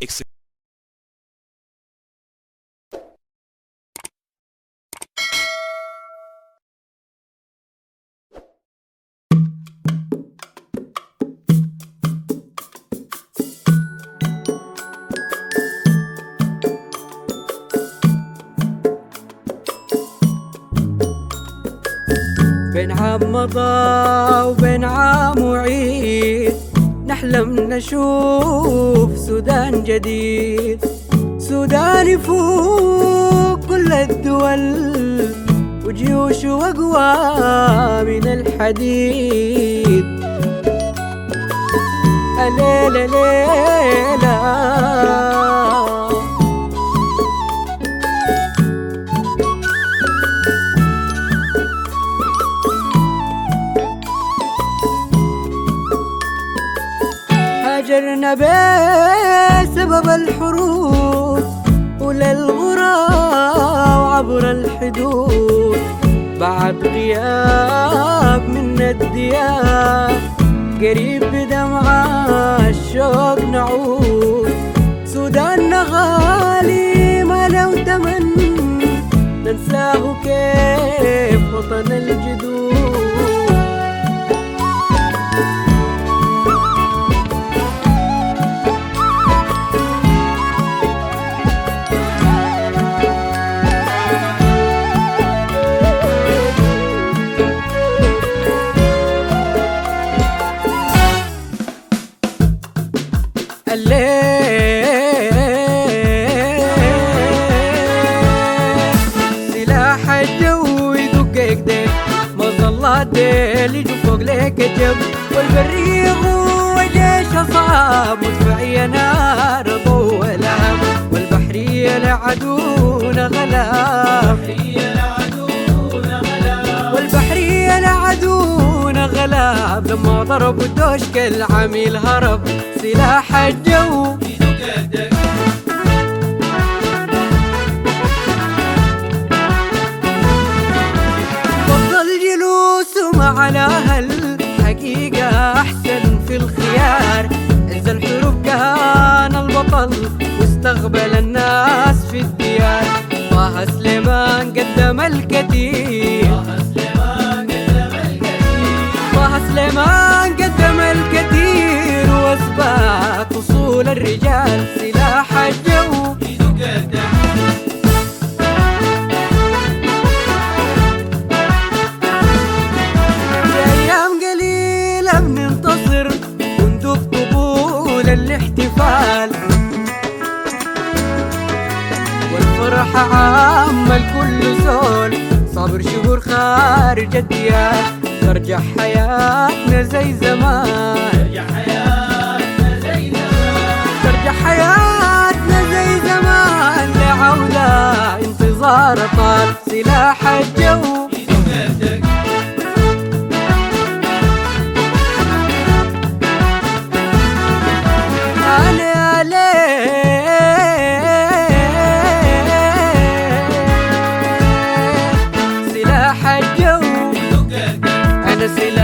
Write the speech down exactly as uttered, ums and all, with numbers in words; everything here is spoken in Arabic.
بين عام مضى وبين عام وعيد نحلم نشوف سودان جديد، سودان يفوق كل الدول وجيوش أقوى من الحديد. الليلة ليلة هاجرنا بسبب الحروب وللغراب وعبر الحدود، بعد غياب من الديار قريب بدمع الشوق نعود. سوداننا غالي ما لو تمن ننساه كيف وطن الجدود. الليل سلاح الجو يدق يكدك، مظلات ديل يجوا فوق ليك الجب، والبريق وجيش صعب مدفعية نار طولها، والبحرية لعدونا غلاب، والبحرية لعدونا غلاب، لما ضربوا الدوشك العميل هرب. سلاح الجو فضل جلوسه مع الأهل حقيقة أحسن في الخيار، عز الحروب كان البطل واستقبل الناس في الديار. طه سليمان قدم الكثير، طه سليمان قدم الكثير واثبات وصول الرجال. سلاح الجو بأيام قليلة بننتصر وندق طبول الاحتفال، والفرحة عامة لكل زول صابر شهور خارج الديار. ترجع حياتنا زي زمان، ترجع حياتنا زي زمان لعودة انتظار طال. سلاح الجو أنا ليه سلاح الجو، أنا سلاح